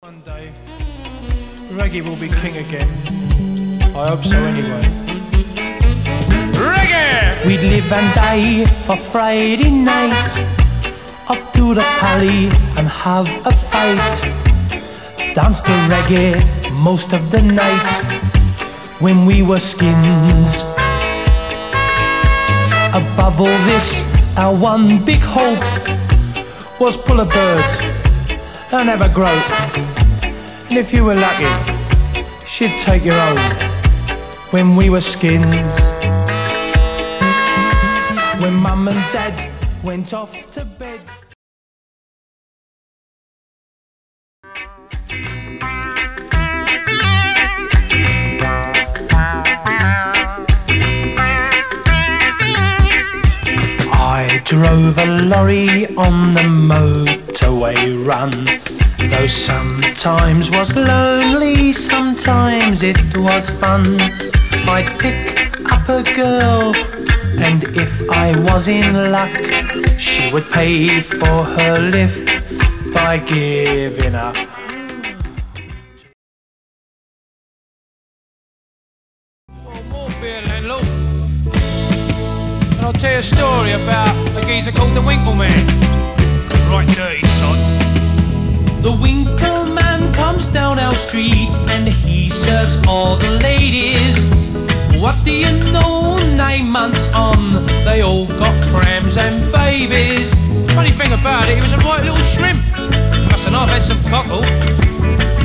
One day, reggae will be king again. I hope so anyway. Reggae! We'd live and die for Friday night, off to the pally and have a fight. Dance to reggae most of the night when we were skins. Above all this, our one big hope was pull a bird and have a grope. And if you were lucky, she'd take your own when we were skins. When mum and dad went off to bed. I drove a lorry on the motorway run. Though sometimes was lonely, sometimes it was fun. I'd pick up a girl, and if I was in luck, she would pay for her lift by giving up. Oh, more beer, landlord. And I'll tell you a story about a geezer called the Winkleman. Right dirty, son. The Winkleman comes down our street and he serves all the ladies. What do you know, 9 months on, they all got prams and babies. Funny thing about it, he was a right little shrimp. Must have not had some cockle.